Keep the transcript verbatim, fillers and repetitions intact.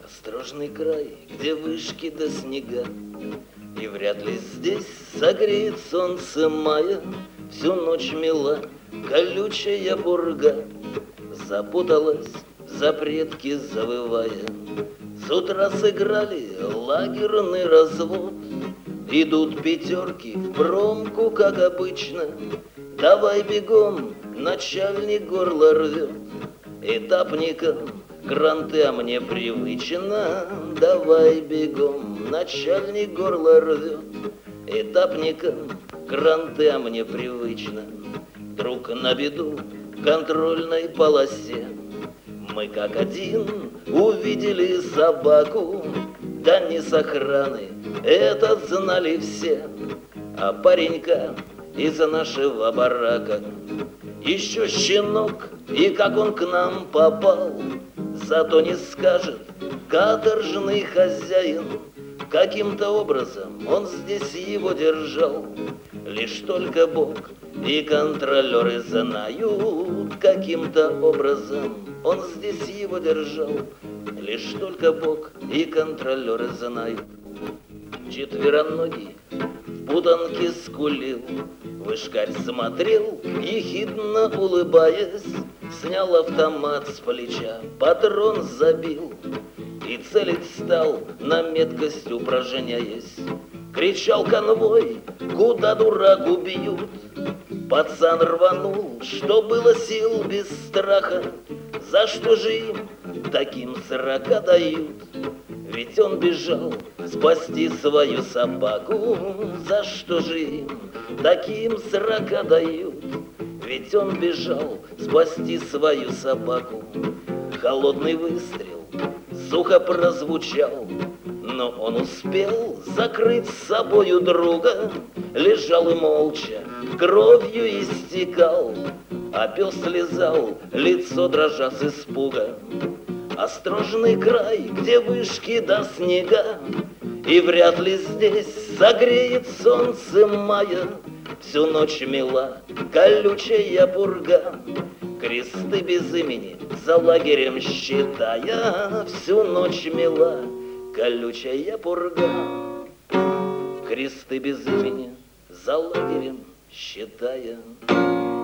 Острожный край, где вышки до снега, и вряд ли здесь согреет солнце мая. Всю ночь мела колючая бурга, запуталась в запретке, завывая. С утра сыграли лагерный развод, идут пятерки в промку, как обычно. Давай бегом, начальник горло рвет, этапникам кранты, а мне привычно. Давай бегом, начальник горло рвет, этапникам кранты, а мне привычно. Вдруг на беду в контрольной полосе мы как один увидели собаку. Да не с охраны, это знали все, а паренька из нашего барака. Еще щенок, и как он к нам попал, зато не скажет каторжный хозяин. Каким-то образом он здесь его держал, лишь только Бог и контролеры знают. Каким-то образом он здесь его держал, лишь только Бог и контролеры знают. Четвероногий в путанке скулил, вышкарь смотрел, ехидно улыбаясь, снял автомат с плеча, патрон забил и целить стал, на меткость упражняясь. Кричал конвой, куда дурак убьют. Пацан рванул, что было сил без страха. За что же им таким сорока дают? Ведь он бежал спасти свою собаку. За что же им таким сорока дают? Ведь он бежал спасти свою собаку. Холодный выстрел сухо прозвучал, но он успел закрыть с собою друга. Лежал и молча, кровью истекал, а пес слезал, лицо дрожа с испуга. Острожный край, где вышки до снега, и вряд ли здесь согреет солнце мая. Всю ночь мела колючая пурга, кресты без имени за лагерем считая. Всю ночь мела колючая пурга, кресты без имени за лагерем считая.